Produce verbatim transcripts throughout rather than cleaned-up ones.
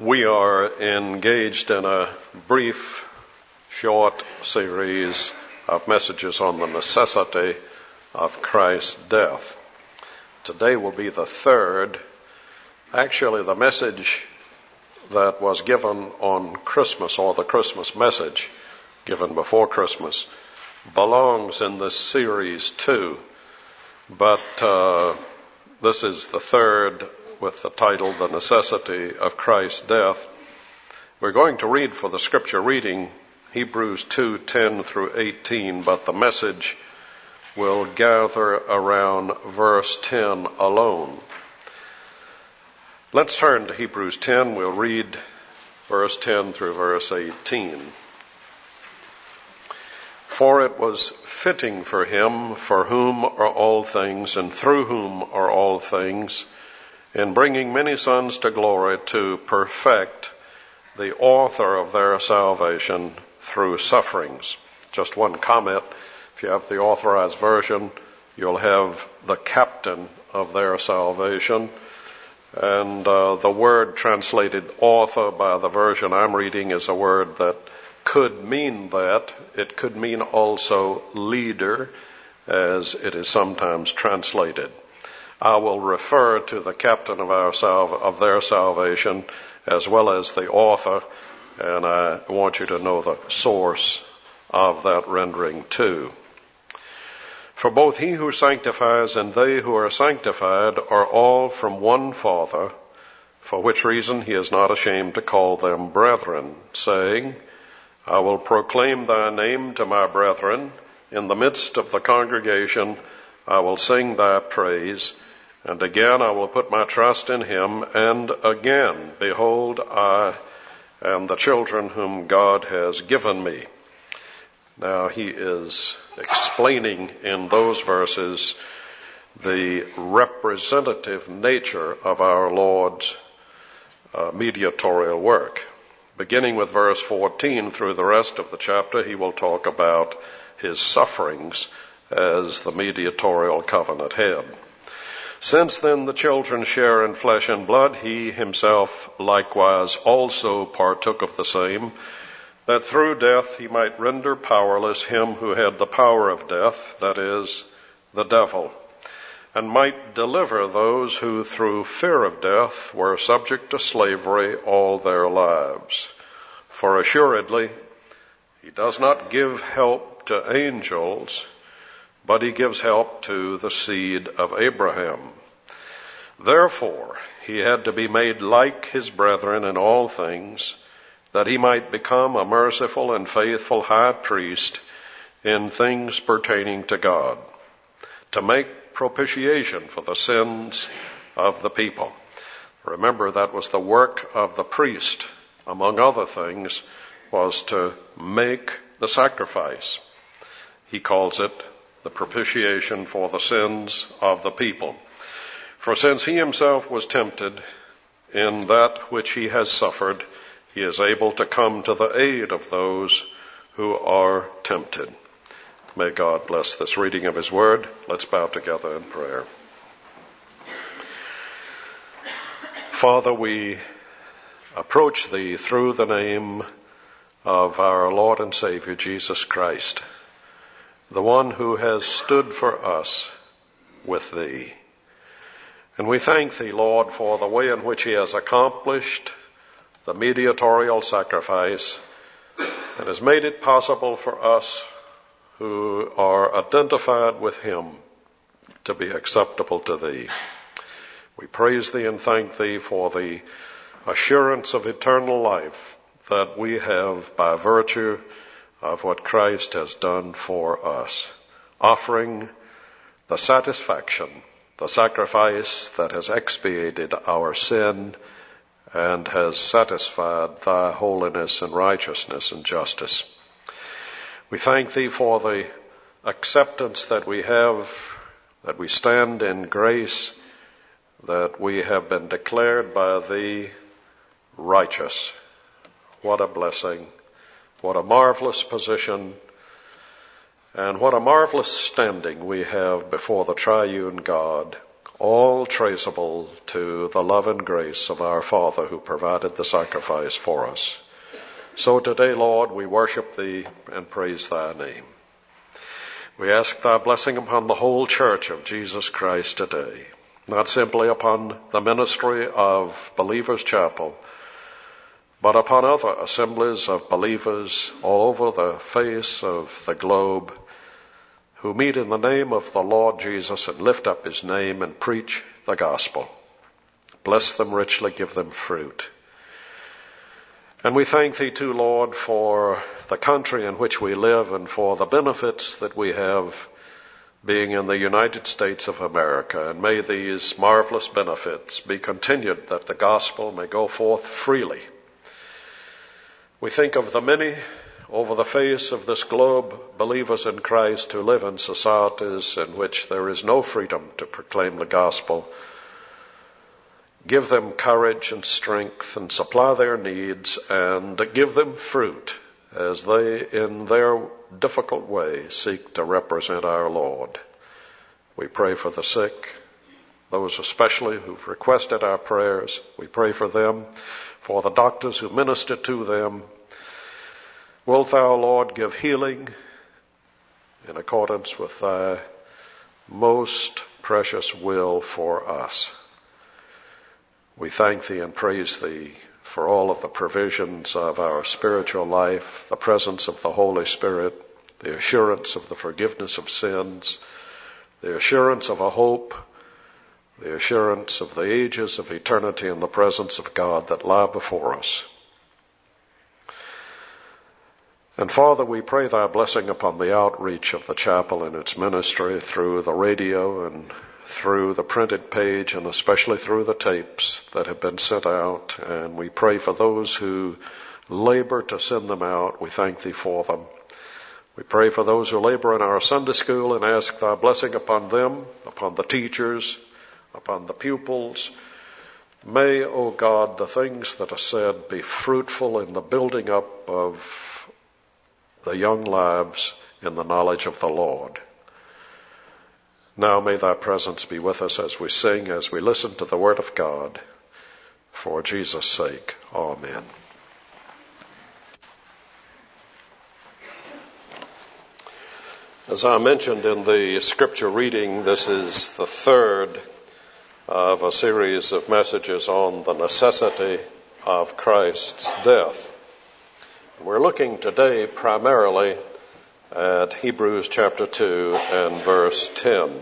We are engaged in a brief, short series of messages on the necessity of Christ's death. Today will be the third. Actually, the message that was given on Christmas, or the Christmas message given before Christmas, belongs in this series too. But uh, this is the third, with the title, The Necessity of Christ's Death. We're going to read for the scripture reading Hebrews two ten through eighteen, but the message will gather around verse ten alone. Let's turn to Hebrews ten. We'll read verse ten through verse eighteen. For it was fitting for him, for whom are all things, and through whom are all things, in bringing many sons to glory, to perfect the author of their salvation through sufferings. Just one comment. If you have the Authorized Version, you'll have the captain of their salvation. And uh, the word translated author by the version I'm reading is a word that could mean that. It could mean also leader, as it is sometimes translated. I will refer to the captain of our salva- of their salvation as well as the author, and I want you to know the source of that rendering too. For both he who sanctifies and they who are sanctified are all from one Father, for which reason he is not ashamed to call them brethren, saying, I will proclaim thy name to my brethren. In the midst of the congregation I will sing thy praise. And again I will put my trust in him. And again, behold, I and the children whom God has given me. Now he is explaining in those verses the representative nature of our Lord's uh, mediatorial work. Beginning with verse fourteen through the rest of the chapter, he will talk about his sufferings as the mediatorial covenant head. Since then the children share in flesh and blood, he himself likewise also partook of the same, that through death he might render powerless him who had the power of death, that is, the devil, and might deliver those who through fear of death were subject to slavery all their lives. For assuredly he does not give help to angels, but he gives help to the seed of Abraham. Therefore he had to be made like his brethren in all things, that he might become a merciful and faithful high priest in things pertaining to God, to make propitiation for the sins of the people. Remember, that was the work of the priest, among other things, was to make the sacrifice. He calls it the propitiation for the sins of the people. For since he himself was tempted in that which he has suffered, he is able to come to the aid of those who are tempted. May God bless this reading of his word. Let's bow together in prayer. Father, we approach thee through the name of our Lord and Savior Jesus Christ, the one who has stood for us with thee. And we thank thee, Lord, for the way in which he has accomplished the mediatorial sacrifice and has made it possible for us who are identified with him to be acceptable to thee. We praise thee and thank thee for the assurance of eternal life that we have by virtue of what Christ has done for us, offering the satisfaction, the sacrifice that has expiated our sin and has satisfied thy holiness and righteousness and justice. We thank thee for the acceptance that we have, that we stand in grace, that we have been declared by thee righteous. What a blessing. What a marvelous position. And what a marvelous standing we have before the triune God. all traceable to the love and grace of our Father who provided the sacrifice for us. So today, Lord, we worship Thee and praise Thy name. We ask Thy blessing upon the whole church of Jesus Christ today, not simply upon the ministry of Believers Chapel, but upon other assemblies of believers all over the face of the globe who meet in the name of the Lord Jesus and lift up His name and preach the gospel. Bless them richly, give them fruit. And we thank Thee too, Lord, for the country in which we live and for the benefits that we have being in the United States of America. And may these marvelous benefits be continued, that the gospel may go forth freely. We think of the many over the face of this globe, believers in Christ who live in societies in which there is no freedom to proclaim the gospel. Give them courage and strength and supply their needs and give them fruit as they, in their difficult way, seek to represent our Lord. We pray for the sick, those especially who've requested our prayers. We pray for them, for the doctors who minister to them. Wilt Thou, Lord, give healing in accordance with Thy most precious will for us. We thank Thee and praise Thee for all of the provisions of our spiritual life, the presence of the Holy Spirit, the assurance of the forgiveness of sins, the assurance of a hope, the assurance of the ages of eternity in the presence of God that lie before us. And Father, we pray Thy blessing upon the outreach of the chapel and its ministry through the radio and through the printed page and especially through the tapes that have been sent out. And we pray for those who labor to send them out. We thank Thee for them. We pray for those who labor in our Sunday school and ask Thy blessing upon them, upon the teachers, upon the pupils. May, O God, the things that are said be fruitful in the building up of the young lives in the knowledge of the Lord. Now may Thy presence be with us as we sing, as we listen to the Word of God. For Jesus' sake, amen. As I mentioned in the scripture reading, this is the third of a series of messages on the necessity of Christ's death. We're looking today primarily at Hebrews chapter two and verse ten.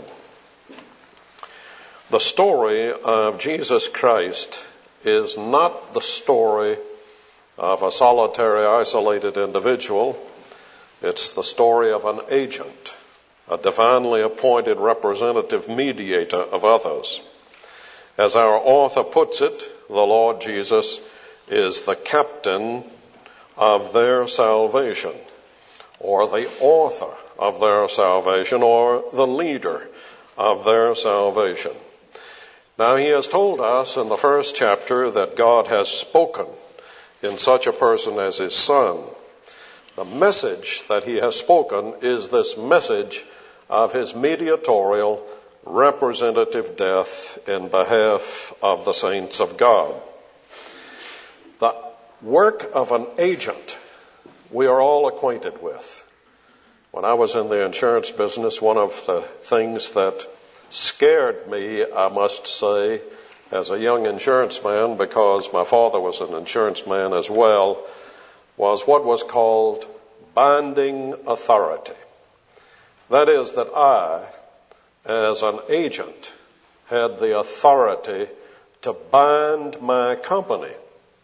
The story of Jesus Christ is not the story of a solitary, isolated individual. It's the story of an agent, a divinely appointed representative mediator of others. As our author puts it, the Lord Jesus is the captain of their salvation, or the author of their salvation, or the leader of their salvation. Now, He has told us in the first chapter that God has spoken in such a person as His Son. The message that He has spoken is this message of His mediatorial representative death in behalf of the saints of God. The work of an agent we are all acquainted with. When I was in the insurance business, one of the things that scared me, I must say, as a young insurance man, because my father was an insurance man as well, was what was called binding authority. That is, that I, as an agent, had the authority to bind my company.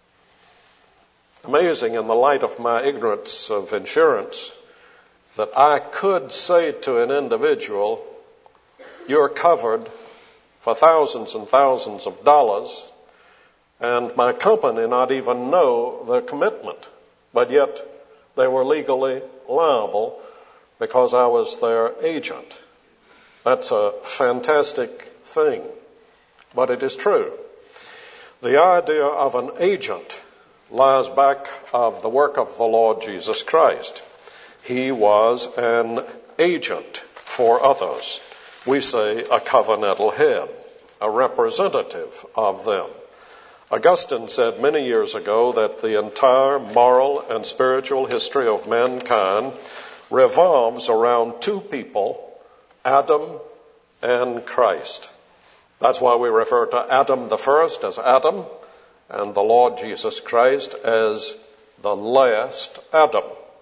Amazing in the light of my ignorance of insurance that I could say to an individual, you're covered for thousands and thousands of dollars, and my company not even know the commitment, but yet they were legally liable because I was their agent. That's a fantastic thing, but it is true. The idea of an agent lies back of the work of the Lord Jesus Christ. He was an agent for others. We say a covenantal head. a representative of them. Augustine said many years ago that the entire moral and spiritual history of mankind revolves around two people, Adam and Christ. That's why we refer to Adam the first as Adam and the Lord Jesus Christ as the last Adam.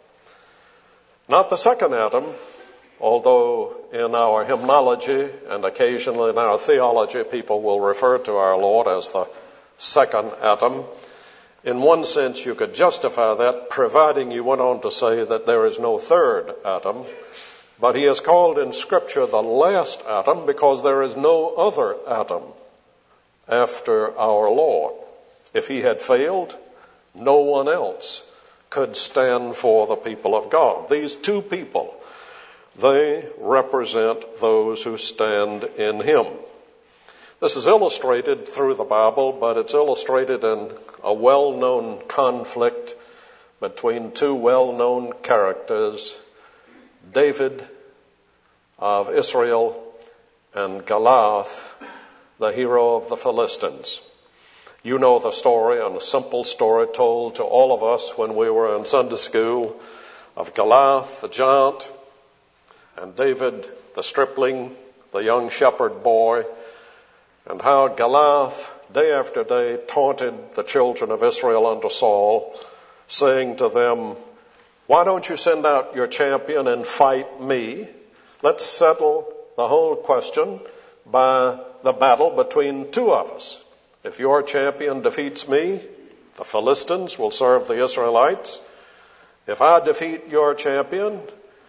Not the second Adam, although in our hymnology and occasionally in our theology people will refer to our Lord as the second Adam. In one sense you could justify that, providing you went on to say that there is no third Adam. But he is called in Scripture the last Adam because there is no other Adam after our Lord. If he had failed, no one else could stand for the people of God. These two people, they represent those who stand in him. This is illustrated through the Bible, but it's illustrated in a well-known conflict between two well-known characters, David of Israel and Goliath, the hero of the Philistines. You know the story, and a simple story told to all of us when we were in Sunday school, of Goliath, the giant, and David, the stripling, the young shepherd boy, and how Goliath, day after day, taunted the children of Israel under Saul, saying to them, "Why don't you send out your champion and fight me? Let's settle the whole question by the battle between two of us. If your champion defeats me, the Philistines will serve the Israelites. If I defeat your champion,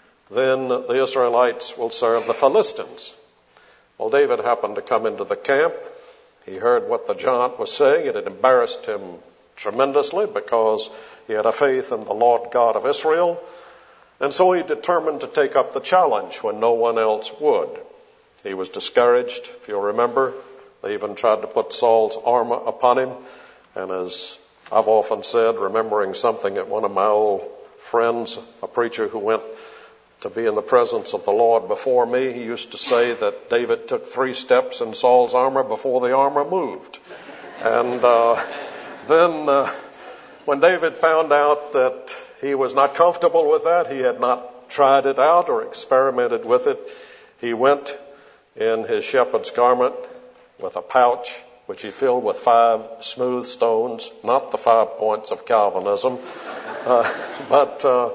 then the Israelites will serve the Philistines." Well, David happened to come into the camp. He heard what the giant was saying. It had embarrassed him tremendously because he had a faith in the Lord God of Israel. And so he determined to take up the challenge when no one else would. He was discouraged, if you'll remember. They even tried to put Saul's armor upon him. And as I've often said, remembering something that one of my old friends, a preacher who went to be in the presence of the Lord before me, he used to say that David took three steps in Saul's armor before the armor moved. And uh, then uh, when David found out that he was not comfortable with that, he had not tried it out or experimented with it, he went in his shepherd's garment with a pouch which he filled with five smooth stones, not the five points of Calvinism, uh, but uh,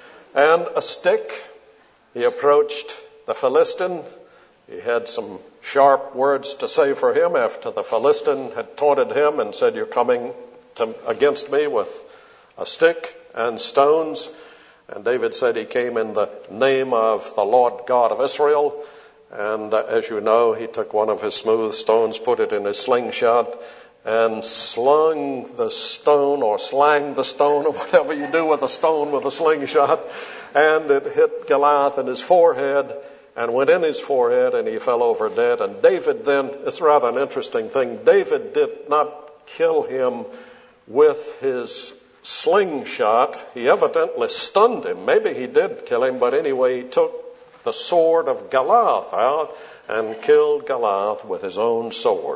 and a stick. He approached the Philistine. He had some sharp words to say for him after the Philistine had taunted him and said, "You're coming to, against me with a stick and stones." And David said he came in the name of the Lord God of Israel. And uh, as you know, he took one of his smooth stones, put it in his slingshot, and slung the stone or slang the stone or whatever you do with a stone with a slingshot. And it hit Goliath in his forehead and went in his forehead, and he fell over dead. And David then, it's rather an interesting thing, David did not kill him with his slingshot. He evidently stunned him. Maybe he did kill him, but anyway, he took the sword of Goliath out and killed Goliath with his own sword.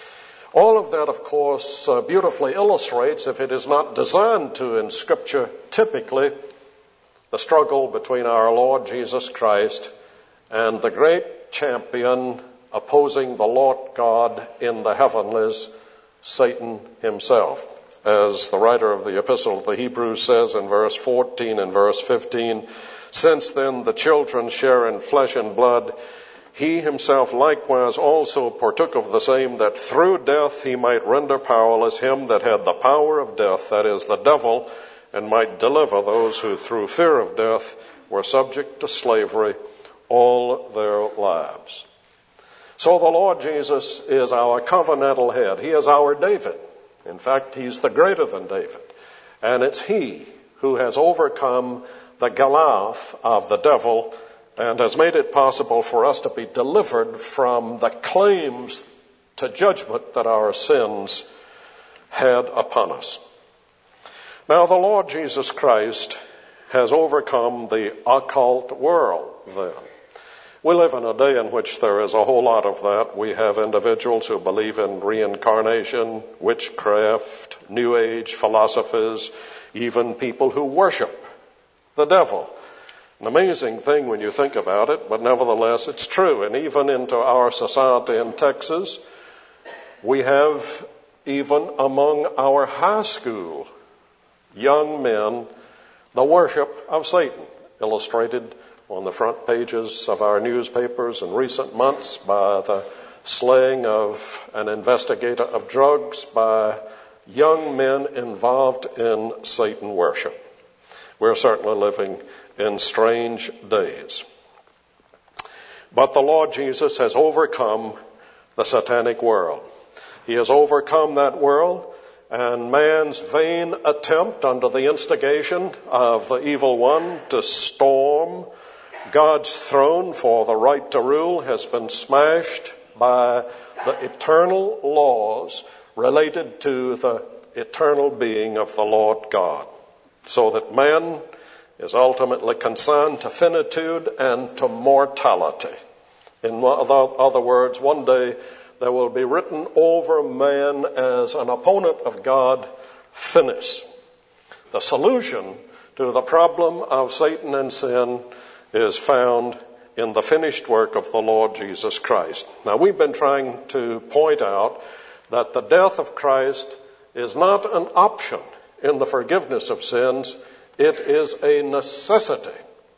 All of that, of course, uh, beautifully illustrates, if it is not designed to in Scripture typically, the struggle between our Lord Jesus Christ and the great champion opposing the Lord God in the heavenlies, Satan himself. As the writer of the Epistle of the Hebrews says in verse fourteen and verse fifteen, "Since then the children share in flesh and blood, he himself likewise also partook of the same, that through death he might render powerless him that had the power of death, that is, the devil, and might deliver those who through fear of death were subject to slavery all their lives." So the Lord Jesus is our covenantal head. He is our David. In fact, he's the greater than David. And it's he who has overcome the Goliath of the devil and has made it possible for us to be delivered from the claims to judgment that our sins had upon us. Now, the Lord Jesus Christ has overcome the occult world then. We live in a day in which there is a whole lot of that. We have individuals who believe in reincarnation, witchcraft, New Age philosophies, even people who worship the devil. An amazing thing when you think about it, but nevertheless it's true. And even into our society in Texas, we have even among our high school young men the worship of Satan, illustrated on the front pages of our newspapers in recent months by the slaying of an investigator of drugs by young men involved in Satan worship. We're certainly living in strange days. But the Lord Jesus has overcome the satanic world. He has overcome that world, and man's vain attempt under the instigation of the evil one to storm God's throne for the right to rule has been smashed by the eternal laws related to the eternal being of the Lord God, so that man is ultimately consigned to finitude and to mortality. In other words, one day there will be written over man as an opponent of God, finis. The solution to the problem of Satan and sin is found in the finished work of the Lord Jesus Christ. Now, we've been trying to point out that the death of Christ is not an option in the forgiveness of sins. It is a necessity.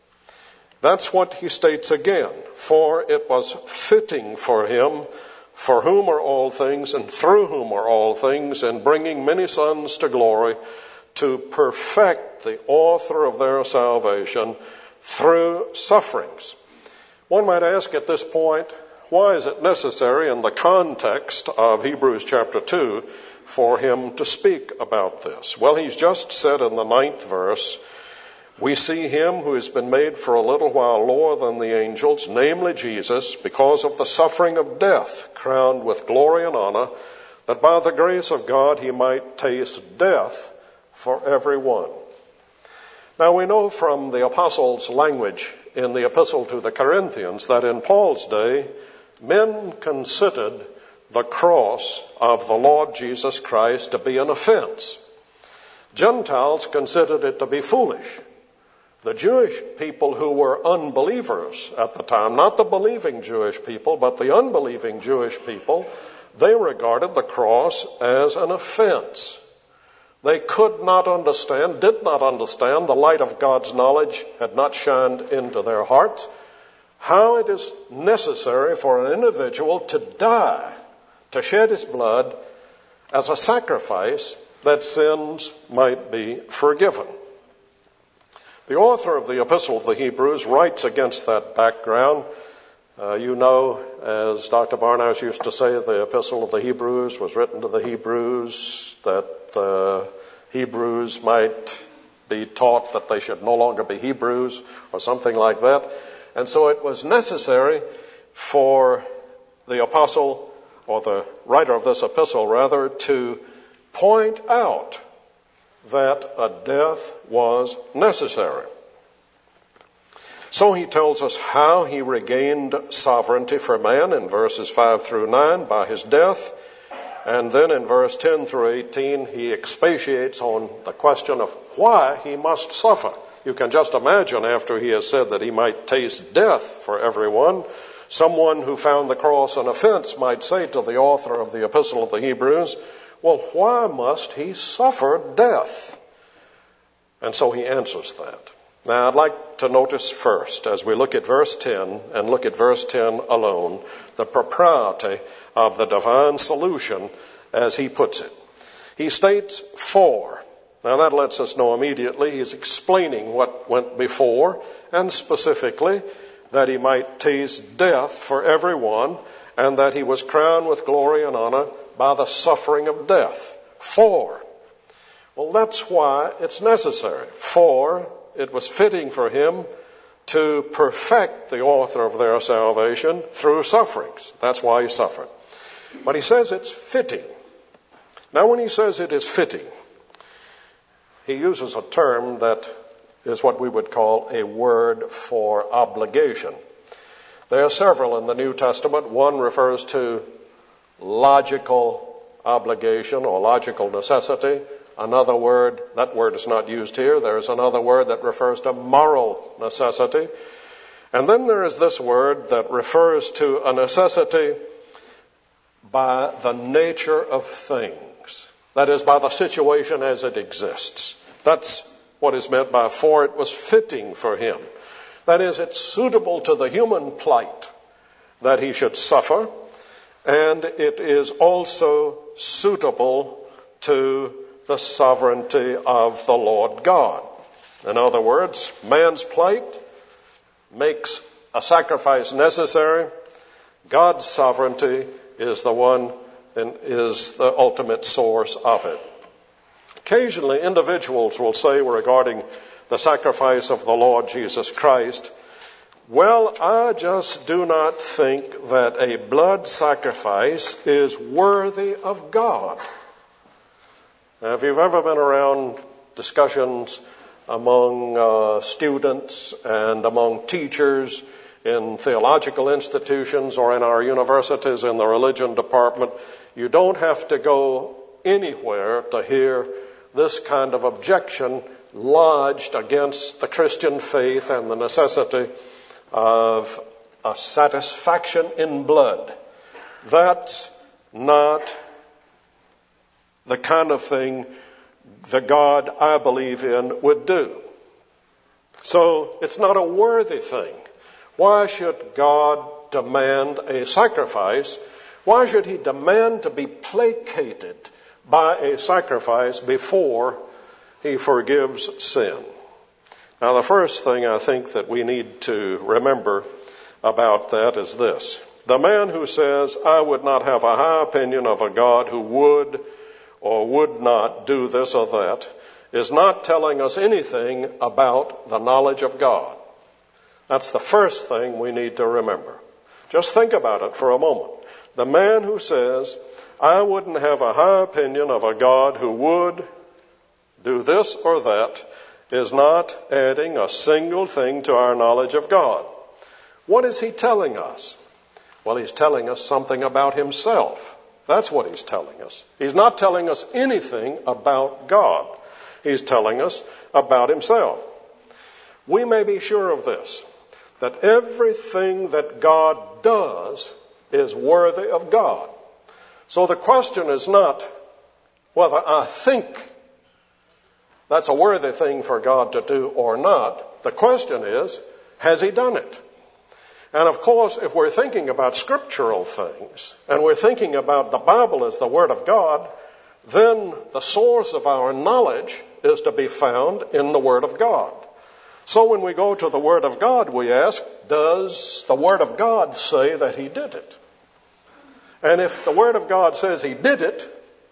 That's what he states again. For it was fitting for him, for whom are all things and through whom are all things, in bringing many sons to glory, to perfect the author of their salvation through sufferings. One might ask at this point, why is it necessary in the context of Hebrews chapter two for him to speak about this? Well, he's just said in the ninth verse, we see him who has been made for a little while lower than the angels, namely Jesus, because of the suffering of death, crowned with glory and honor, that by the grace of God he might taste death for everyone. Now, we know from the apostles' language in the epistle to the Corinthians that in Paul's day, men considered the cross of the Lord Jesus Christ to be an offense. Gentiles considered it to be foolish. The Jewish people who were unbelievers at the time, not the believing Jewish people, but the unbelieving Jewish people, they regarded the cross as an offense. They could not understand, did not understand, the light of God's knowledge had not shined into their hearts, how it is necessary for an individual to die, to shed his blood as a sacrifice that sins might be forgiven. The author of the Epistle of the Hebrews writes against that background. Uh, you know, as Doctor Barnhouse used to say, the Epistle of the Hebrews was written to the Hebrews that the Hebrews might be taught that they should no longer be Hebrews or something like that. And so it was necessary for the apostle, or the writer of this epistle rather, to point out that a death was necessary. So he tells us how he regained sovereignty for man in verses five through nine by his death. And then in verse ten through eighteen, he expatiates on the question of why he must suffer. You can just imagine, after he has said that he might taste death for everyone, someone who found the cross an offense might say to the author of the Epistle of the Hebrews, well, why must he suffer death? And so he answers that. Now, I'd like to notice first, as we look at verse ten and look at verse ten alone, the propriety of the divine solution as he puts it. He states, for. Now, that lets us know immediately he's explaining what went before, and specifically that he might taste death for everyone, and that he was crowned with glory and honor by the suffering of death. For. Well, that's why it's necessary. For it was fitting for him to perfect the author of their salvation through sufferings. That's why he suffered. But he says it's fitting. Now, when he says it is fitting, he uses a term that is what we would call a word for obligation. There are several in the New Testament. One refers to logical obligation or logical necessity. Another word, that word is not used here. There is another word that refers to moral necessity. And then there is this word that refers to a necessity by the nature of things. That is, by the situation as it exists. That's what is meant by, for it was fitting for him. That is, it's suitable to the human plight that he should suffer, and it is also suitable to the sovereignty of the Lord God. In other words, man's plight makes a sacrifice necessary. God's sovereignty is the one and is the ultimate source of it. Occasionally, individuals will say regarding the sacrifice of the Lord Jesus Christ, well, I just do not think that a blood sacrifice is worthy of God. Now, if you've ever been around discussions among uh, students and among teachers in theological institutions or in our universities in the religion department, you don't have to go anywhere to hear this kind of objection lodged against the Christian faith and the necessity of a satisfaction in blood. That's not the kind of thing the God I believe in would do. So it's not a worthy thing. Why should God demand a sacrifice? Why should he demand to be placated by a sacrifice before he forgives sin? Now, the first thing I think that we need to remember about that is this. The man who says, I would not have a high opinion of a God who would or would not do this or that, is not telling us anything about the knowledge of God. That's the first thing we need to remember. Just think about it for a moment. The man who says, I wouldn't have a high opinion of a God who would do this or that, is not adding a single thing to our knowledge of God. What is he telling us? Well, he's telling us something about himself. That's what he's telling us. He's not telling us anything about God. He's telling us about himself. We may be sure of this, that everything that God does is worthy of God. So the question is not whether I think that's a worthy thing for God to do or not. The question is, has he done it? And of course, if we're thinking about scriptural things, and we're thinking about the Bible as the Word of God, then the source of our knowledge is to be found in the Word of God. So when we go to the Word of God, we ask, does the Word of God say that he did it? And if the Word of God says he did it,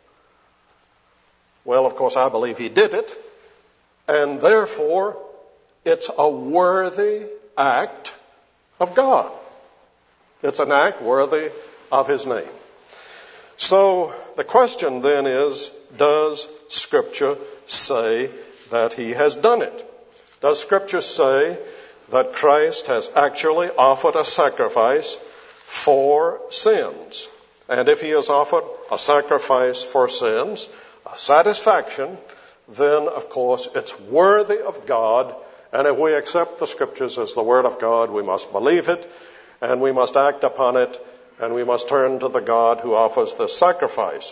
well, of course, I believe he did it, and therefore it's a worthy act of God. It's an act worthy of his name. So the question then is, does Scripture say that he has done it? Does Scripture say that Christ has actually offered a sacrifice for sins? And if he has offered a sacrifice for sins, a satisfaction, then of course it's worthy of God. And if we accept the Scriptures as the Word of God, we must believe it, and we must act upon it, and we must turn to the God who offers this sacrifice.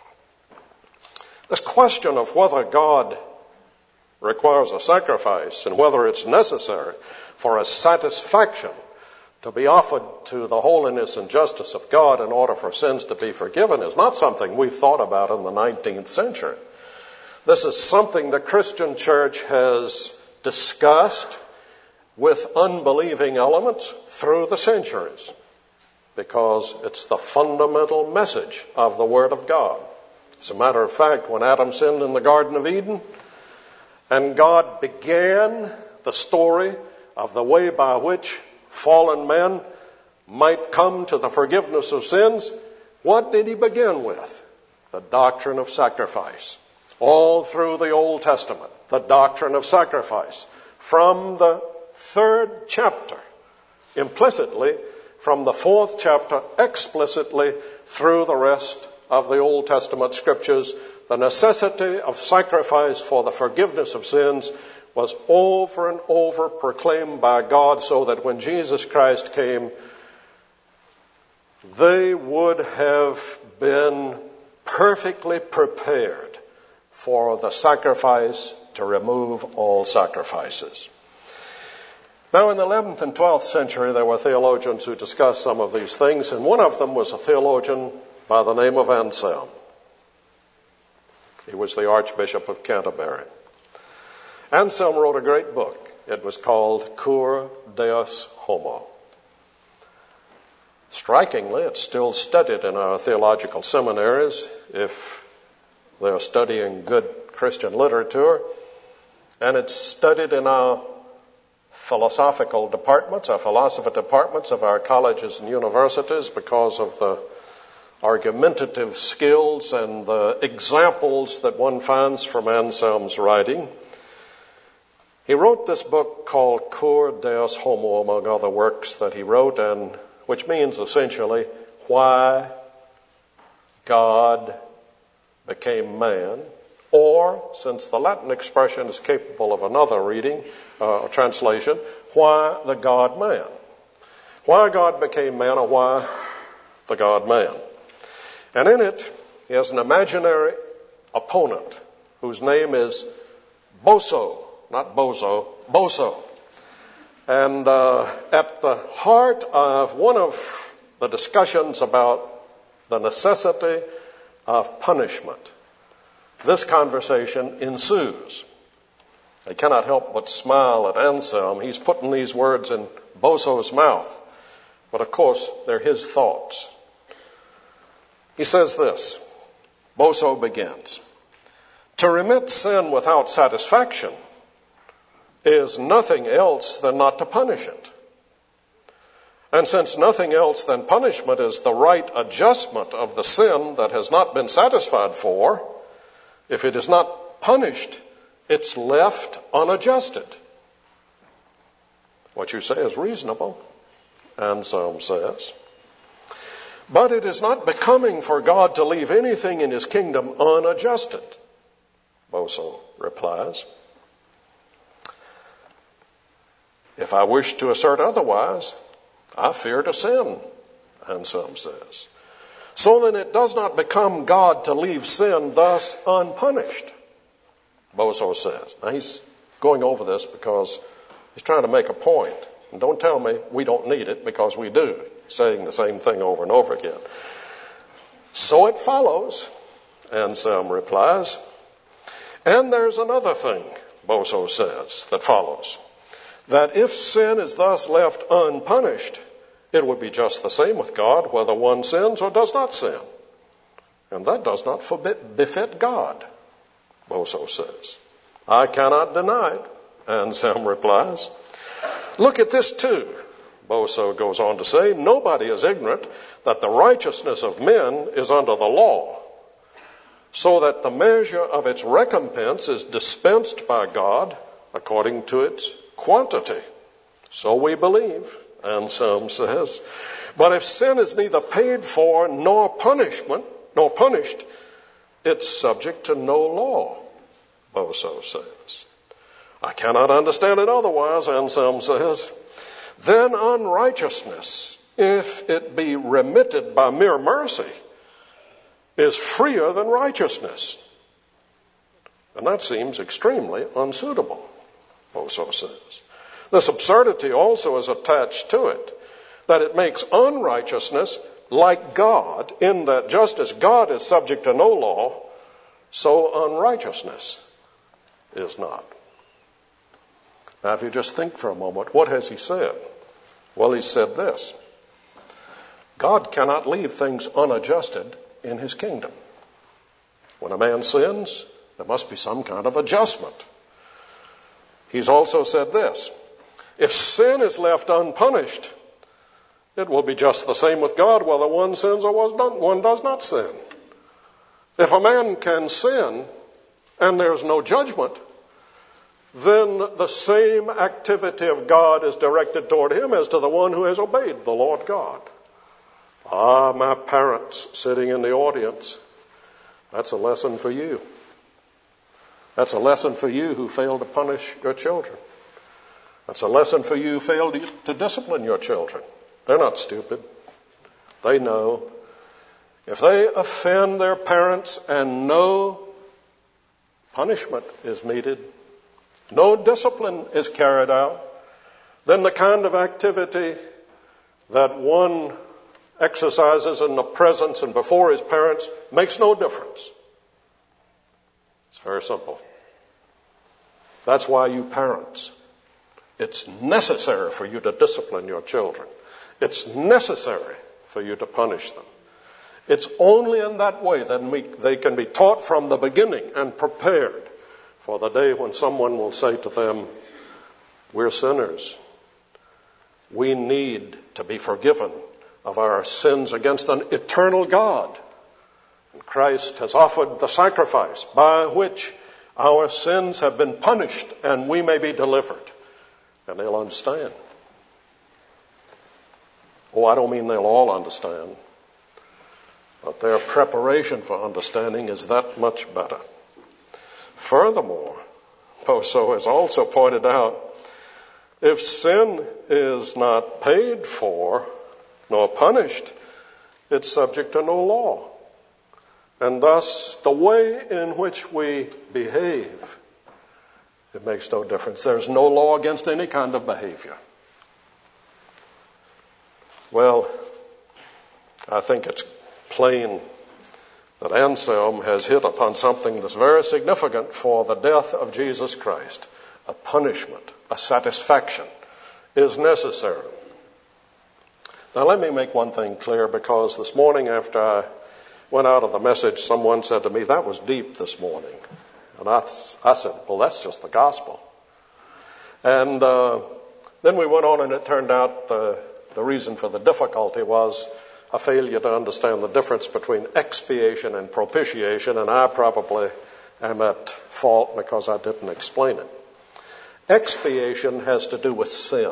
This question of whether God requires a sacrifice and whether it's necessary for a satisfaction to be offered to the holiness and justice of God in order for sins to be forgiven is not something we've thought about in the nineteenth century. This is something the Christian church has discussed with unbelieving elements through the centuries, because it's the fundamental message of the Word of God. As a matter of fact, when Adam sinned in the Garden of Eden, and God began the story of the way by which fallen men might come to the forgiveness of sins, what did he begin with? The doctrine of sacrifice. All through the Old Testament, the doctrine of sacrifice. From the third chapter, implicitly, from the fourth chapter explicitly through the rest of the Old Testament scriptures. The necessity of sacrifice for the forgiveness of sins was over and over proclaimed by God, so that when Jesus Christ came, they would have been perfectly prepared for the sacrifice to remove all sacrifices. Now, in the eleventh and twelfth century, there were theologians who discussed some of these things, and one of them was a theologian by the name of Anselm. He was the Archbishop of Canterbury. Anselm wrote a great book. It was called Cur Deus Homo. Strikingly, it's still studied in our theological seminaries if they're studying good Christian literature, and it's studied in our philosophical departments, our philosophy departments of our colleges and universities because of the argumentative skills and the examples that one finds from Anselm's writing. He wrote this book called Cur Deus Homo, among other works that he wrote, and which means essentially why God became man, or, since the Latin expression is capable of another reading, uh, translation, why the God-man. Why God became man, or why the God-man. And in it, he has an imaginary opponent whose name is Boso, not Bozo, Boso. And uh, at the heart of one of the discussions about the necessity of punishment, this conversation ensues. I cannot help but smile at Anselm. He's putting these words in Boso's mouth. But of course, they're his thoughts. He says this, Boso begins, "To remit sin without satisfaction is nothing else than not to punish it. And since nothing else than punishment is the right adjustment of the sin that has not been satisfied for, if it is not punished, it's left unadjusted." What you say is reasonable, Anselm says. But it is not becoming for God to leave anything in his kingdom unadjusted, Boso replies. If I wish to assert otherwise, I fear to sin, Anselm says. So then it does not become God to leave sin thus unpunished, Boso says. Now he's going over this because he's trying to make a point. And don't tell me we don't need it, because we do, saying the same thing over and over again. So it follows, Anselm replies. And there's another thing, Boso says, that follows. That if sin is thus left unpunished, it would be just the same with God, whether one sins or does not sin. And that does not forbid, befit God, Boso says. I cannot deny it, Anselm replies. Look at this too, Boso goes on to say. Nobody is ignorant that the righteousness of men is under the law, so that the measure of its recompense is dispensed by God according to its quantity. So we believe, Anselm says. But if sin is neither paid for nor punishment, nor punished, it's subject to no law, Boso says. I cannot understand it otherwise, Anselm says. Then unrighteousness, if it be remitted by mere mercy, is freer than righteousness. And that seems extremely unsuitable, Boso says. This absurdity also is attached to it, that it makes unrighteousness like God, in that just as God is subject to no law, so unrighteousness is not. Now, if you just think for a moment, what has he said? Well, he said this. God cannot leave things unadjusted in his kingdom. When a man sins, there must be some kind of adjustment. He's also said this. If sin is left unpunished, it will be just the same with God, whether one sins or one does not sin. If a man can sin and there's no judgment, then the same activity of God is directed toward him as to the one who has obeyed the Lord God. Ah, my parents sitting in the audience, that's a lesson for you. That's a lesson for you who failed to punish your children. That's a lesson for you who failed to discipline your children. They're not stupid. They know. If they offend their parents and no punishment is needed, no discipline is carried out, then the kind of activity that one exercises in the presence and before his parents makes no difference. It's very simple. That's why you parents, it's necessary for you to discipline your children. It's necessary for you to punish them. It's only in that way that we, they can be taught from the beginning and prepared for the day when someone will say to them, we're sinners. We need to be forgiven of our sins against an eternal God. And Christ has offered the sacrifice by which our sins have been punished and we may be delivered. And they'll understand. Oh, I don't mean they'll all understand, but their preparation for understanding is that much better. Furthermore, Poso has also pointed out, if sin is not paid for nor punished, it's subject to no law. And thus, the way in which we behave, it makes no difference. There's no law against any kind of behavior. Well, I think it's plain that Anselm has hit upon something that's very significant for the death of Jesus Christ. A punishment, a satisfaction is necessary. Now let me make one thing clear, because this morning after I went out of the message, someone said to me, that was deep this morning. And I, I said, well, that's just the gospel. And uh, then we went on, and it turned out the, the reason for the difficulty was a failure to understand the difference between expiation and propitiation, and I probably am at fault because I didn't explain it. Expiation has to do with sin.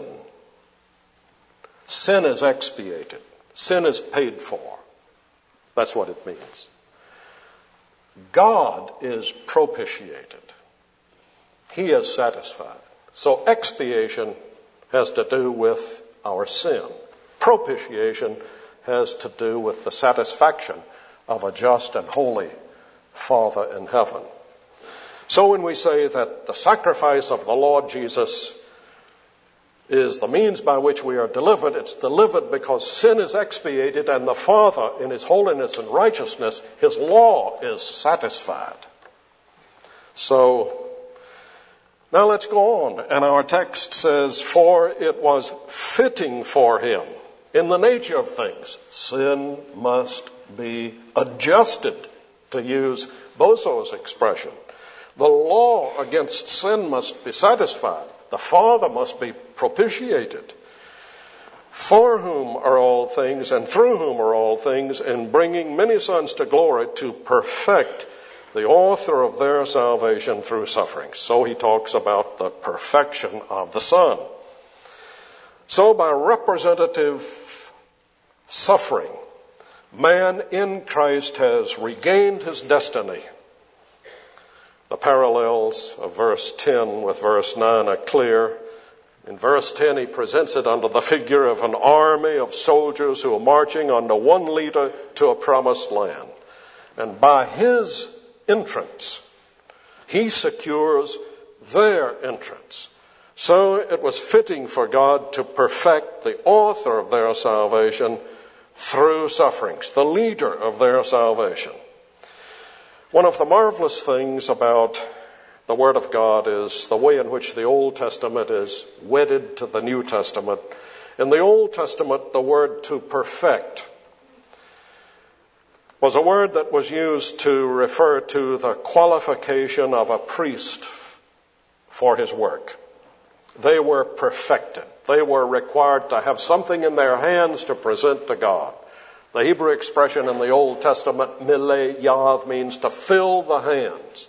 Sin is expiated. Sin is paid for. That's what it means. God is propitiated. He is satisfied. So expiation has to do with our sin. Propitiation has to do with the satisfaction of a just and holy Father in heaven. So when we say that the sacrifice of the Lord Jesus is the means by which we are delivered, it's delivered because sin is expiated and the Father, in his holiness and righteousness, his law is satisfied. So, now let's go on. And our text says, for it was fitting for him. In the nature of things, sin must be adjusted, to use Boso's expression. The law against sin must be satisfied. The Father must be propitiated. For whom are all things, and through whom are all things, in bringing many sons to glory, to perfect the author of their salvation through suffering. So he talks about the perfection of the Son. So by representative suffering, man in Christ has regained his destiny. The parallels of verse ten with verse nine are clear. In verse ten, he presents it under the figure of an army of soldiers who are marching under one leader to a promised land. And by his entrance, he secures their entrance. So it was fitting for God to perfect the author of their salvation through sufferings, the leader of their salvation. One of the marvelous things about the Word of God is the way in which the Old Testament is wedded to the New Testament. In the Old Testament, the word to perfect was a word that was used to refer to the qualification of a priest for his work. They were perfected. They were required to have something in their hands to present to God. The Hebrew expression in the Old Testament, milei yav, means to fill the hands.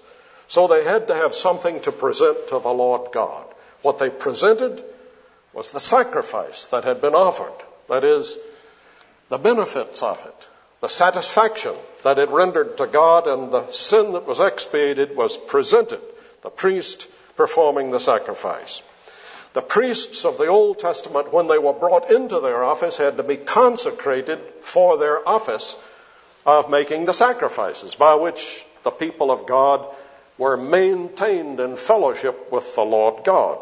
So they had to have something to present to the Lord God. What they presented was the sacrifice that had been offered. That is, the benefits of it, the satisfaction that it rendered to God, and the sin that was expiated was presented, the priest performing the sacrifice. The priests of the Old Testament, when they were brought into their office, had to be consecrated for their office of making the sacrifices, by which the people of God were maintained in fellowship with the Lord God.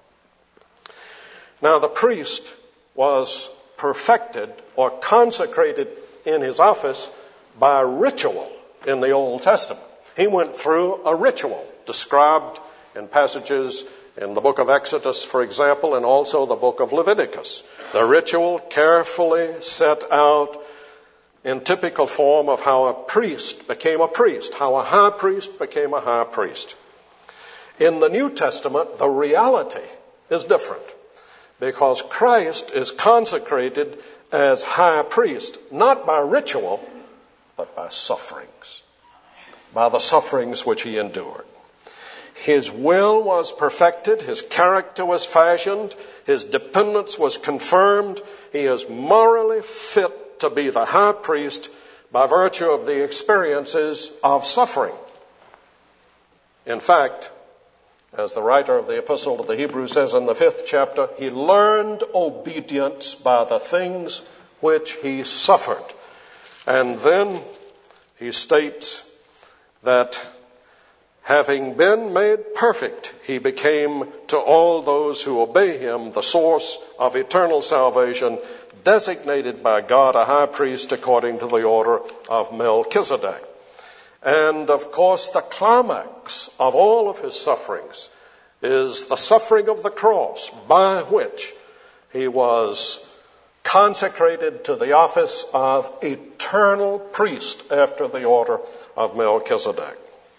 Now, the priest was perfected or consecrated in his office by ritual in the Old Testament. He went through a ritual described in passages in the book of Exodus, for example, and also the book of Leviticus. The ritual carefully set out in typical form of how a priest became a priest, how a high priest became a high priest. In the New Testament, the reality is different, because Christ is consecrated as high priest, not by ritual, but by sufferings, by the sufferings which he endured. His will was perfected, his character was fashioned, his dependence was confirmed. He is morally fit to be the high priest by virtue of the experiences of suffering. In fact, as the writer of the Epistle to the Hebrews says in the fifth chapter, he learned obedience by the things which he suffered. And then he states that having been made perfect, he became to all those who obey him the source of eternal salvation, designated by God a high priest according to the order of Melchizedek. And of course, the climax of all of his sufferings is the suffering of the cross, by which he was consecrated to the office of eternal priest after the order of Melchizedek.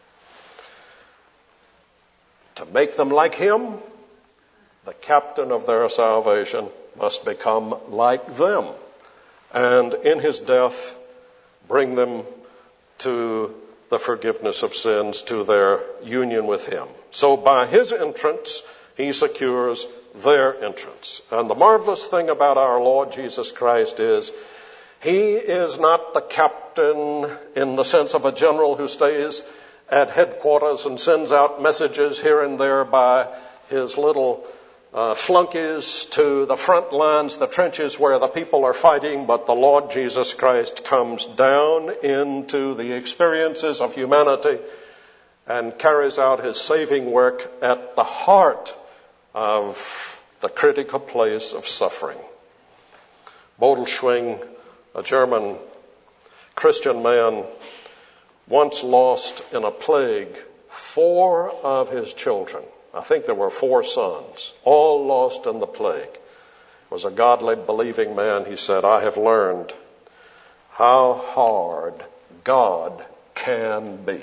To make them like him, the captain of their salvation must become like them, and in his death bring them to the forgiveness of sins, to their union with him. So by his entrance, he secures their entrance. And the marvelous thing about our Lord Jesus Christ is he is not the captain in the sense of a general who stays at headquarters and sends out messages here and there by his little uh, flunkies to the front lines, the trenches where the people are fighting. But the Lord Jesus Christ comes down into the experiences of humanity and carries out his saving work at the heart of the critical place of suffering. Bodelschwing, a German Christian man, once lost in a plague four of his children. I think there were four sons, all lost in the plague. He was a godly, believing man. He said, I have learned how hard God can be.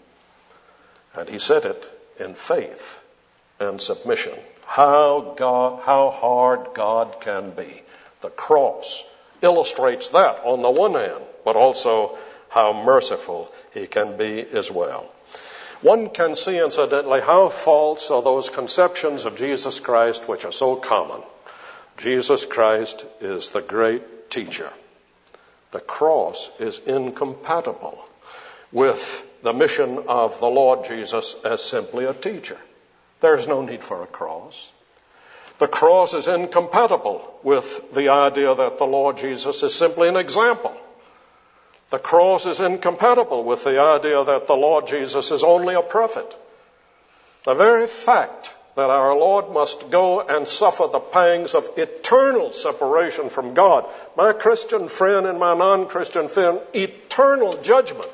And he said it in faith and submission. How God, how hard God can be. The cross illustrates that on the one hand, but also how merciful he can be as well. One can see, incidentally, how false are those conceptions of Jesus Christ which are so common. Jesus Christ is the great teacher. The cross is incompatible with the mission of the Lord Jesus as simply a teacher. There's no need for a cross. The cross is incompatible with the idea that the Lord Jesus is simply an example. The cross is incompatible with the idea that the Lord Jesus is only a prophet. The very fact that our Lord must go and suffer the pangs of eternal separation from God, my Christian friend and my non-Christian friend, eternal judgment.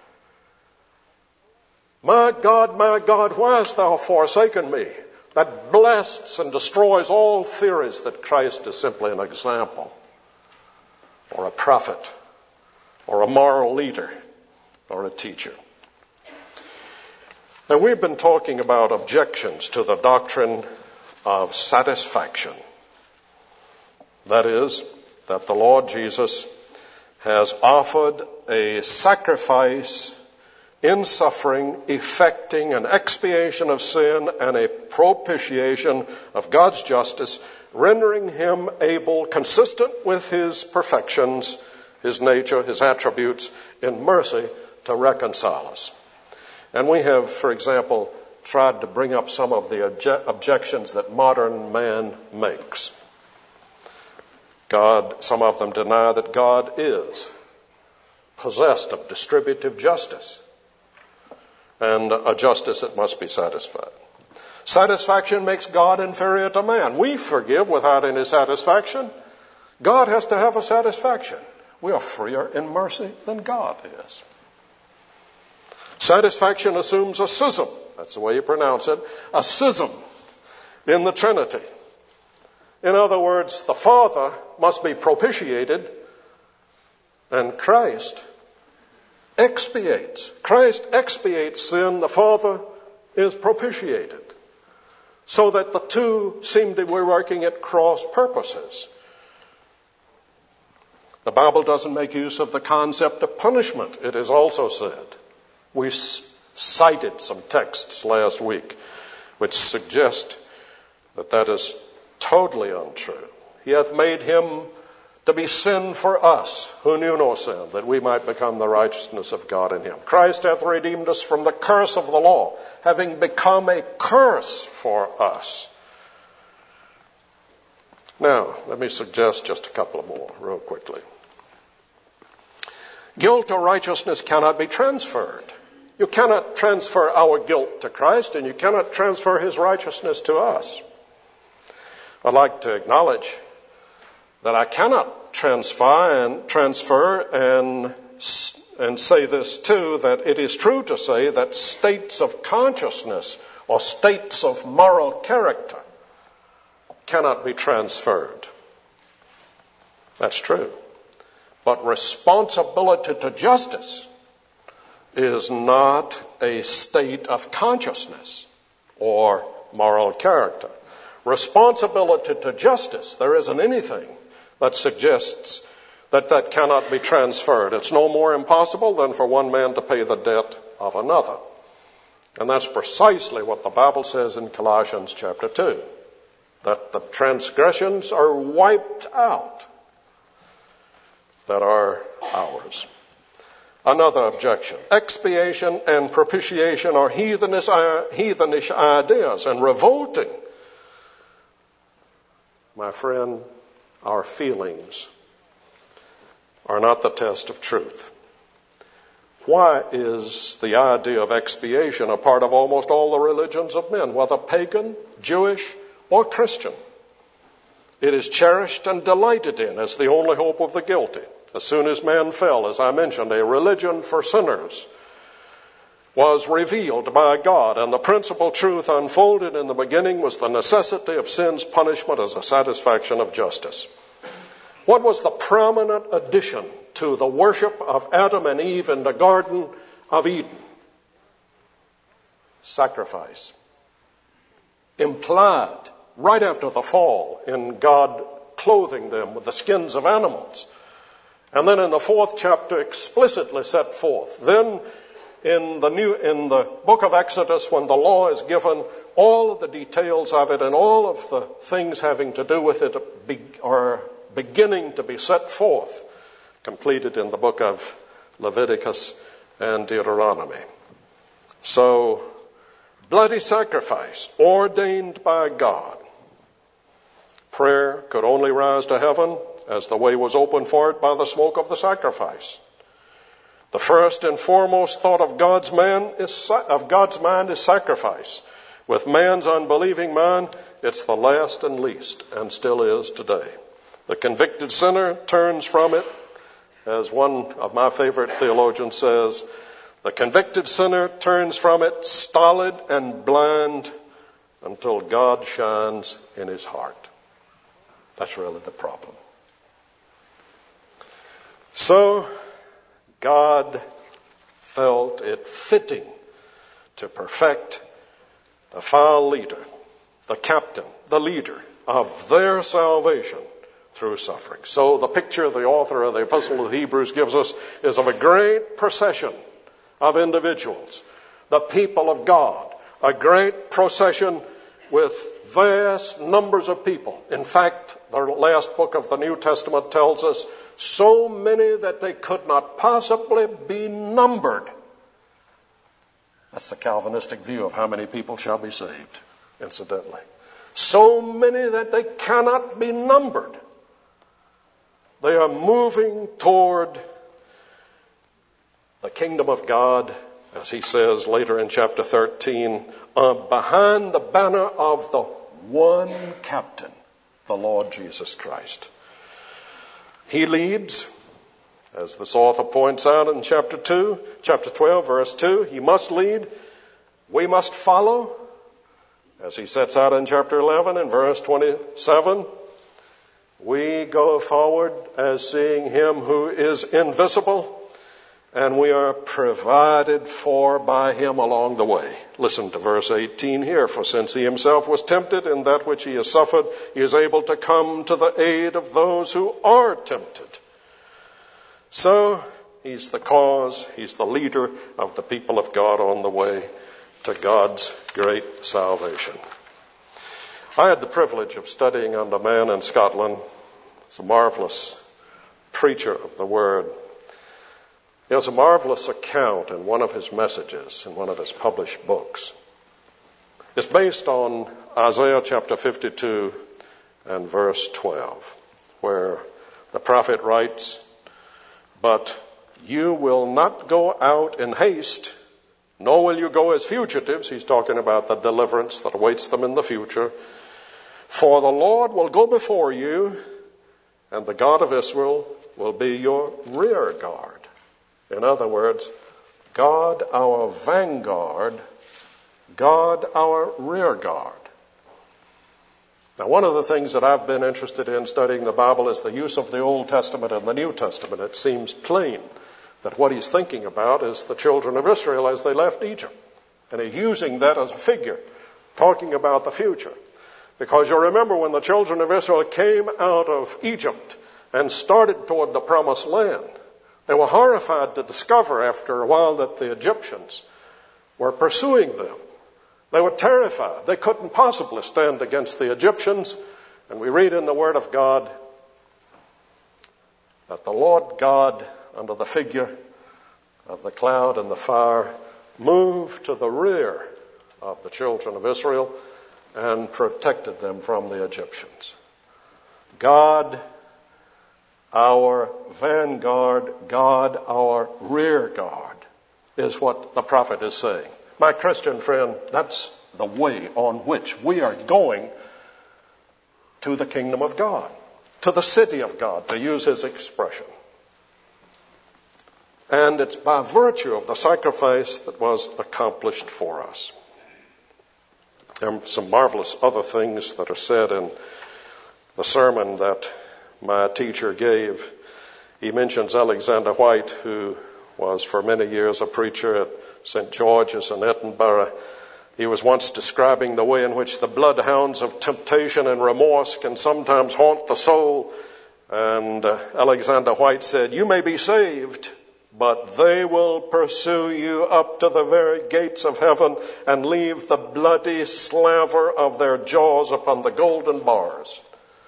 My God, my God, why hast thou forsaken me? That blasts and destroys all theories that Christ is simply an example or a prophet or a moral leader, or a teacher. Now, we've been talking about objections to the doctrine of satisfaction. That is, that the Lord Jesus has offered a sacrifice in suffering, effecting an expiation of sin and a propitiation of God's justice, rendering him able, consistent with his perfections, his nature, his attributes, in mercy to reconcile us. And we have, for example, tried to bring up some of the obje- objections that modern man makes. God, some of them deny that God is possessed of distributive justice and a justice that must be satisfied. Satisfaction makes God inferior to man. We forgive without any satisfaction. God has to have a satisfaction. We are freer in mercy than God is. Satisfaction assumes a schism. That's the way you pronounce it. A schism in the Trinity. In other words, the Father must be propitiated and Christ expiates. Christ expiates sin. The Father is propitiated. So that the two seem to be working at cross purposes. The Bible doesn't make use of the concept of punishment, it is also said. We cited some texts last week which suggest that that is totally untrue. He hath made him to be sin for us who knew no sin, that we might become the righteousness of God in him. Christ hath redeemed us from the curse of the law, having become a curse for us. Now, let me suggest just a couple more real quickly. Guilt or righteousness cannot be transferred. You cannot transfer our guilt to Christ, and you cannot transfer his righteousness to us. I'd like to acknowledge that I cannot transfer and transfer and and say this too, that it is true to say that states of consciousness or states of moral character cannot be transferred. That's true. But responsibility to justice is not a state of consciousness or moral character. Responsibility to justice, there isn't anything that suggests that that cannot be transferred. It's no more impossible than for one man to pay the debt of another. And that's precisely what the Bible says in Colossians chapter two, that the transgressions are wiped out that are ours. Another objection. Expiation and propitiation are heathenish, heathenish ideas and revolting. My friend, our feelings are not the test of truth. Why is the idea of expiation a part of almost all the religions of men, whether pagan, Jewish, or Christian? It is cherished and delighted in as the only hope of the guilty. As soon as man fell, as I mentioned, a religion for sinners was revealed by God, and the principal truth unfolded in the beginning was the necessity of sin's punishment as a satisfaction of justice. What was the prominent addition to the worship of Adam and Eve in the Garden of Eden? Sacrifice. Implied right after the fall in God clothing them with the skins of animals. And then in the fourth chapter explicitly set forth. Then in the new, in the book of Exodus, when the law is given, all of the details of it and all of the things having to do with it be, are beginning to be set forth, completed in the book of Leviticus and Deuteronomy. So, bloody sacrifice ordained by God. Prayer could only rise to heaven as the way was opened for it by the smoke of the sacrifice. The first and foremost thought of God's man is of God's mind is sacrifice. With man's unbelieving mind, it's the last and least, and still is today. The convicted sinner turns from it, as one of my favorite theologians says, the convicted sinner turns from it stolid and blind until God shines in his heart. That's really the problem. So, God felt it fitting to perfect the file leader, the captain, the leader of their salvation through suffering. So the picture the author of the Epistle of the Hebrews gives us is of a great procession of individuals, the people of God, a great procession with vast numbers of people. In fact, the last book of the New Testament tells us so many that they could not possibly be numbered. That's the Calvinistic view of how many people shall be saved, incidentally. So many that they cannot be numbered. They are moving toward the kingdom of God, as he says later in chapter thirteen, uh, behind the banner of the one captain, the Lord Jesus Christ. He leads, as this author points out in chapter two, chapter twelve, verse two, he must lead, we must follow, as he sets out in chapter eleven and verse twenty-seven. We go forward as seeing him who is invisible, and we are provided for by him along the way. Listen to verse eighteen here. For since he himself was tempted in that which he has suffered, he is able to come to the aid of those who are tempted. So he's the cause, he's the leader of the people of God on the way to God's great salvation. I had the privilege of studying under a man in Scotland. He's a marvelous preacher of the word. He has a marvelous account in one of his messages, in one of his published books. It's based on Isaiah chapter fifty-two and verse twelve, where the prophet writes, "But you will not go out in haste, nor will you go as fugitives." He's talking about the deliverance that awaits them in the future. "For the Lord will go before you, and the God of Israel will be your rear guard." In other words, God our vanguard, God our rear guard. Now, one of the things that I've been interested in studying the Bible is the use of the Old Testament and the New Testament. It seems plain that what he's thinking about is the children of Israel as they left Egypt. And he's using that as a figure, talking about the future. Because you remember when the children of Israel came out of Egypt and started toward the promised land, they were horrified to discover after a while that the Egyptians were pursuing them. They were terrified. They couldn't possibly stand against the Egyptians. And we read in the Word of God that the Lord God, under the figure of the cloud and the fire, moved to the rear of the children of Israel and protected them from the Egyptians. God, our vanguard, God, our rear guard, is what the prophet is saying. My Christian friend, that's the way on which we are going to the kingdom of God, to the city of God, to use his expression. And it's by virtue of the sacrifice that was accomplished for us. There are some marvelous other things that are said in the sermon that my teacher gave. He mentions Alexander White, who was for many years a preacher at Saint George's in Edinburgh. He was once describing the way in which the bloodhounds of temptation and remorse can sometimes haunt the soul. And uh, Alexander White said, "You may be saved, but they will pursue you up to the very gates of heaven and leave the bloody slaver of their jaws upon the golden bars."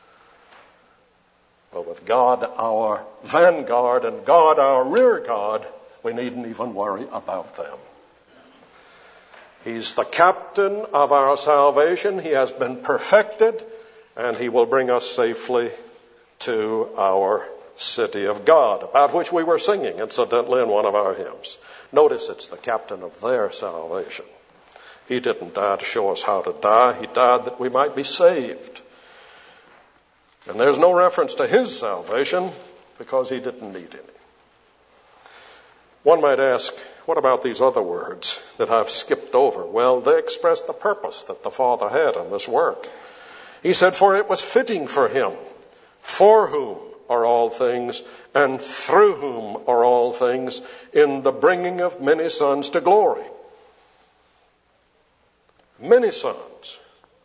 But with God our vanguard and God our rear guard, we needn't even worry about them. He's the captain of our salvation. He has been perfected, and he will bring us safely to our city of God, about which we were singing, incidentally, in one of our hymns. Notice it's the captain of their salvation. He didn't die to show us how to die. He died that we might be saved. And there's no reference to his salvation because he didn't need any. One might ask, what about these other words that I've skipped over? Well, they express the purpose that the Father had in this work. He said, "For it was fitting for him, for whom are all things, and through whom are all things, in the bringing of many sons to glory." Many sons.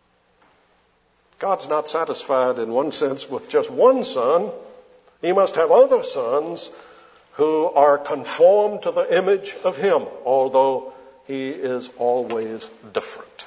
God's not satisfied in one sense with just one son. He must have other sons who are conformed to the image of him, although he is always different.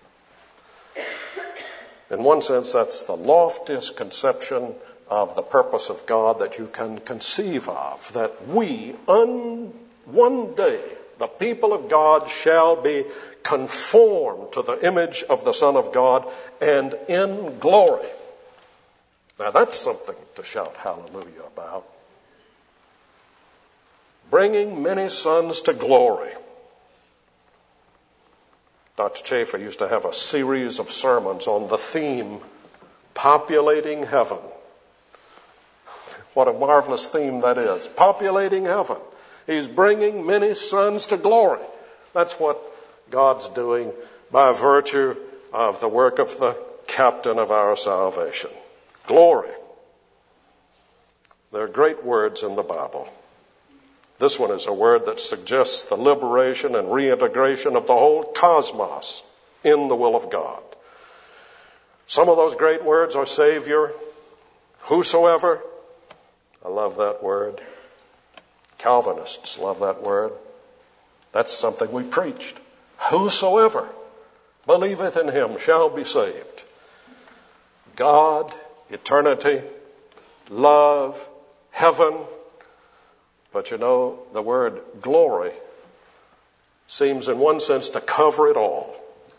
In one sense, that's the loftiest conception of the purpose of God that you can conceive of, that we, un, one day, the people of God shall be conformed to the image of the Son of God and in glory. Now that's something to shout hallelujah about. Bringing many sons to glory. Doctor Chafer used to have a series of sermons on the theme, populating heaven. What a marvelous theme that is. Populating heaven. He's bringing many sons to glory. That's what God's doing by virtue of the work of the captain of our salvation. Glory. There are great words in the Bible. This one is a word that suggests the liberation and reintegration of the whole cosmos in the will of God. Some of those great words are Savior, whosoever. I love that word. Calvinists love that word. That's something we preached. Whosoever believeth in him shall be saved. God, eternity, love, heaven. But you know, the word glory seems in one sense to cover it all.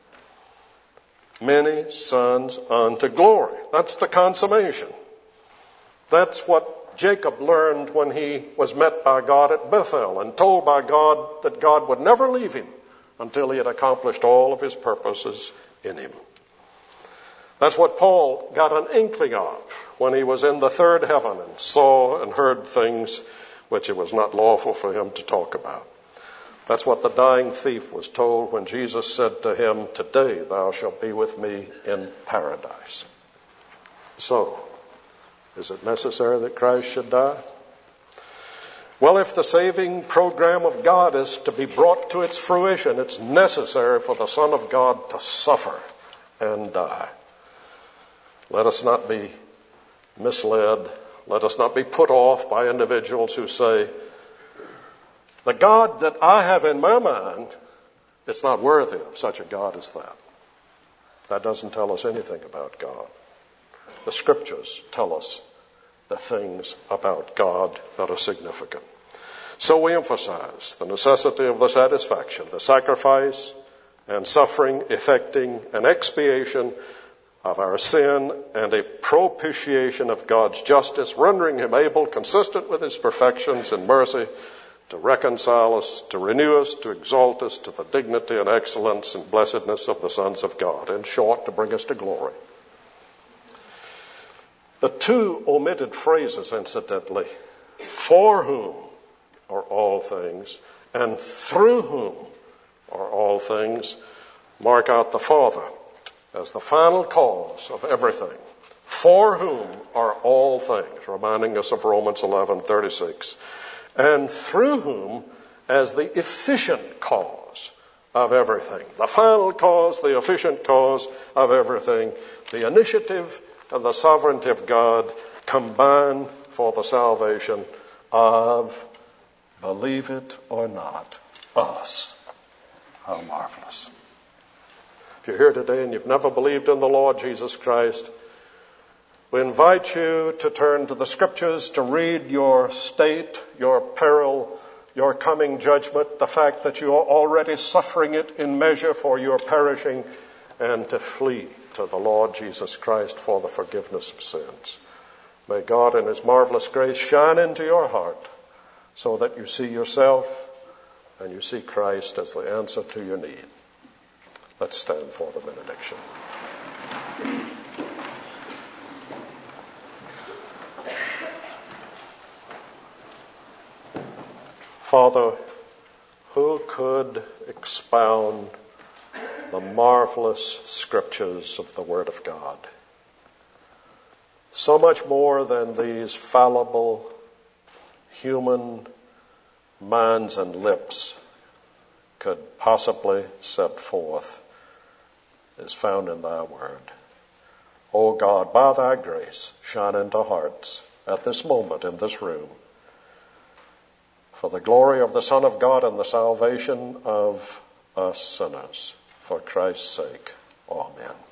Many sons unto glory. That's the consummation. That's what Jacob learned when he was met by God at Bethel and told by God that God would never leave him until he had accomplished all of his purposes in him. That's what Paul got an inkling of when he was in the third heaven and saw and heard things which it was not lawful for him to talk about. That's what the dying thief was told when Jesus said to him, "Today thou shalt be with me in paradise." So, is it necessary that Christ should die? Well, if the saving program of God is to be brought to its fruition, it's necessary for the Son of God to suffer and die. Let us not be misled. Let us not be put off by individuals who say, the God that I have in my mind, it's not worthy of such a God as that. That doesn't tell us anything about God. The Scriptures tell us the things about God that are significant. So we emphasize the necessity of the satisfaction, the sacrifice and suffering, effecting an expiation of our sin and a propitiation of God's justice, rendering him able, consistent with his perfections and mercy, to reconcile us, to renew us, to exalt us to the dignity and excellence and blessedness of the sons of God. In short, to bring us to glory. The two omitted phrases, incidentally, for whom are all things and through whom are all things, mark out the Father as the final cause of everything. For whom are all things, reminding us of Romans eleven thirty-six. And through whom as the efficient cause of everything. The final cause, the efficient cause of everything. The initiative and the sovereignty of God combine for the salvation of, believe it or not, us. How marvelous. If you're here today and you've never believed in the Lord Jesus Christ, we invite you to turn to the Scriptures to read your state, your peril, your coming judgment, the fact that you are already suffering it in measure for your perishing, and to flee to the Lord Jesus Christ for the forgiveness of sins. May God in his marvelous grace shine into your heart so that you see yourself and you see Christ as the answer to your need. Let's stand for the benediction. Father, who could expound the marvelous Scriptures of the Word of God? So much more than these fallible human minds and lips could possibly set forth is found in thy word. O God, by thy grace, shine into hearts at this moment in this room for the glory of the Son of God and the salvation of us sinners. For Christ's sake. Amen.